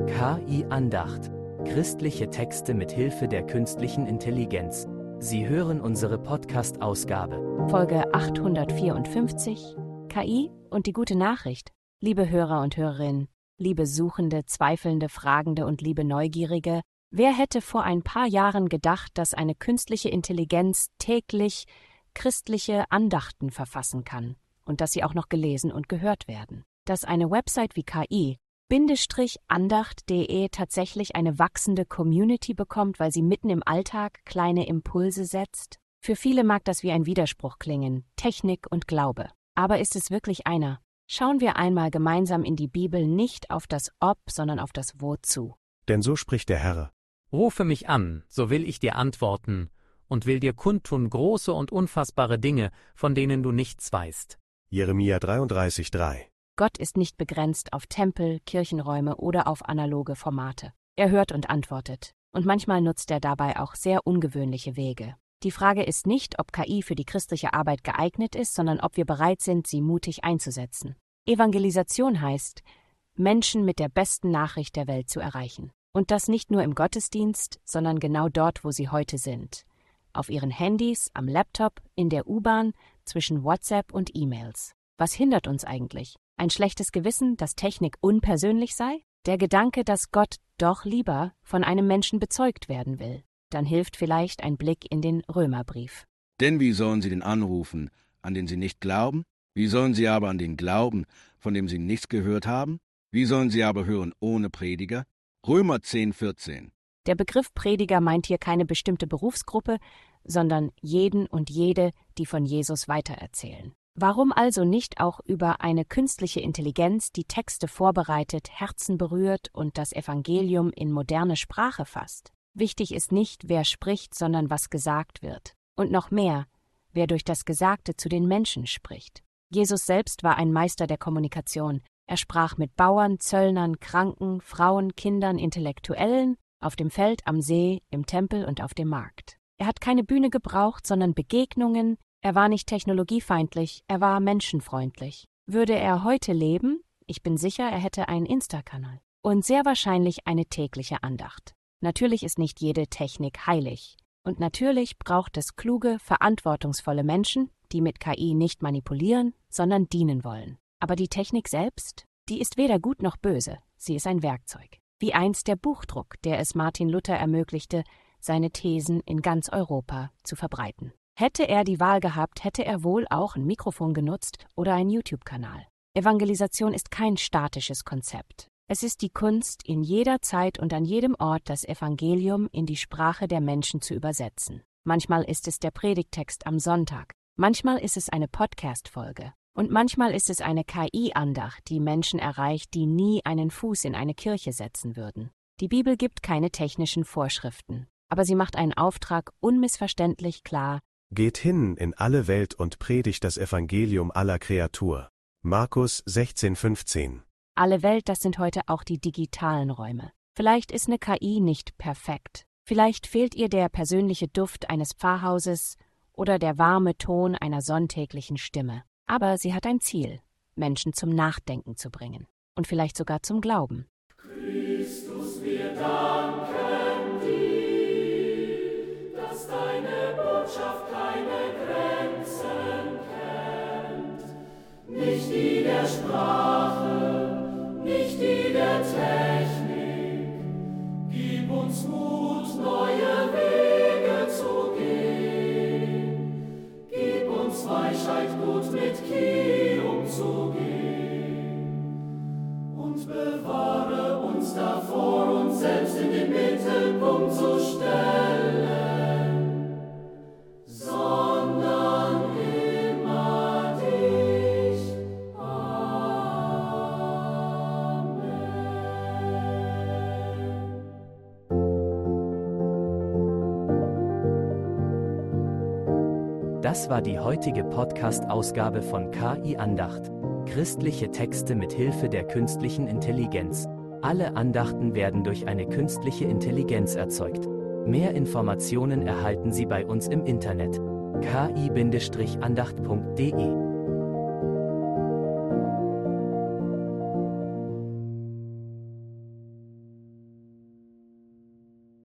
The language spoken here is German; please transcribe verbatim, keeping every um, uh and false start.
K I-Andacht. Christliche Texte mit Hilfe der künstlichen Intelligenz. Sie hören unsere Podcast-Ausgabe. Folge achthundertvierundfünfzig. K I und die gute Nachricht. Liebe Hörer und Hörerinnen, liebe Suchende, Zweifelnde, Fragende und liebe Neugierige, wer hätte vor ein paar Jahren gedacht, dass eine künstliche Intelligenz täglich christliche Andachten verfassen kann und dass sie auch noch gelesen und gehört werden? Dass eine Website wie K I Andacht punkt de tatsächlich eine wachsende Community bekommt, weil sie mitten im Alltag kleine Impulse setzt? Für viele mag das wie ein Widerspruch klingen, Technik und Glaube. Aber ist es wirklich einer? Schauen wir einmal gemeinsam in die Bibel nicht auf das Ob, sondern auf das Wozu. Denn so spricht der Herr: Rufe mich an, so will ich dir antworten und will dir kundtun große und unfassbare Dinge, von denen du nichts weißt. Jeremia dreiunddreißig drei. Gott ist nicht begrenzt auf Tempel, Kirchenräume oder auf analoge Formate. Er hört und antwortet. Und manchmal nutzt er dabei auch sehr ungewöhnliche Wege. Die Frage ist nicht, ob K I für die christliche Arbeit geeignet ist, sondern ob wir bereit sind, sie mutig einzusetzen. Evangelisation heißt, Menschen mit der besten Nachricht der Welt zu erreichen. Und das nicht nur im Gottesdienst, sondern genau dort, wo sie heute sind. Auf ihren Handys, am Laptop, in der U-Bahn, zwischen WhatsApp und E-Mails. Was hindert uns eigentlich? Ein schlechtes Gewissen, dass Technik unpersönlich sei? Der Gedanke, dass Gott doch lieber von einem Menschen bezeugt werden will? Dann hilft vielleicht ein Blick in den Römerbrief. Denn wie sollen sie den anrufen, an den sie nicht glauben? Wie sollen sie aber an den glauben, von dem sie nichts gehört haben? Wie sollen sie aber hören ohne Prediger? Römer zehn vierzehn. Der Begriff Prediger meint hier keine bestimmte Berufsgruppe, sondern jeden und jede, die von Jesus weitererzählen. Warum also nicht auch über eine künstliche Intelligenz, die Texte vorbereitet, Herzen berührt und das Evangelium in moderne Sprache fasst? Wichtig ist nicht, wer spricht, sondern was gesagt wird. Und noch mehr, wer durch das Gesagte zu den Menschen spricht. Jesus selbst war ein Meister der Kommunikation. Er sprach mit Bauern, Zöllnern, Kranken, Frauen, Kindern, Intellektuellen, auf dem Feld, am See, im Tempel und auf dem Markt. Er hat keine Bühne gebraucht, sondern Begegnungen. Er war nicht technologiefeindlich, er war menschenfreundlich. Würde er heute leben? Ich bin sicher, er hätte einen Insta-Kanal. Und sehr wahrscheinlich eine tägliche Andacht. Natürlich ist nicht jede Technik heilig. Und natürlich braucht es kluge, verantwortungsvolle Menschen, die mit K I nicht manipulieren, sondern dienen wollen. Aber die Technik selbst, die ist weder gut noch böse, sie ist ein Werkzeug. Wie einst der Buchdruck, der es Martin Luther ermöglichte, seine Thesen in ganz Europa zu verbreiten. Hätte er die Wahl gehabt, hätte er wohl auch ein Mikrofon genutzt oder einen YouTube-Kanal. Evangelisation ist kein statisches Konzept. Es ist die Kunst, in jeder Zeit und an jedem Ort das Evangelium in die Sprache der Menschen zu übersetzen. Manchmal ist es der Predigttext am Sonntag, manchmal ist es eine Podcast-Folge und manchmal ist es eine K I-Andacht, die Menschen erreicht, die nie einen Fuß in eine Kirche setzen würden. Die Bibel gibt keine technischen Vorschriften, aber sie macht einen Auftrag unmissverständlich klar: Geht hin in alle Welt und predigt das Evangelium aller Kreatur. Markus sechzehn fünfzehn. Alle Welt, das sind heute auch die digitalen Räume. Vielleicht ist eine K I nicht perfekt. Vielleicht fehlt ihr der persönliche Duft eines Pfarrhauses oder der warme Ton einer sonntäglichen Stimme. Aber sie hat ein Ziel, Menschen zum Nachdenken zu bringen. Und vielleicht sogar zum Glauben. Christus, wir danken dir, dass deine Botschaft keine Grenzen kennt. Nicht die der Sprache, nicht die der Technik. Gib uns Mut, neue Wege zu gehen. Gib uns Weisheit, gut mit Ki umzugehen. Und bewahre uns davor, uns selbst in den Mittelpunkt zu stellen, sondern immer dich. Das war die heutige Podcast-Ausgabe von K I-Andacht. Christliche Texte mit Hilfe der künstlichen Intelligenz. Alle Andachten werden durch eine künstliche Intelligenz erzeugt. Mehr Informationen erhalten Sie bei uns im Internet. K I Andacht punkt de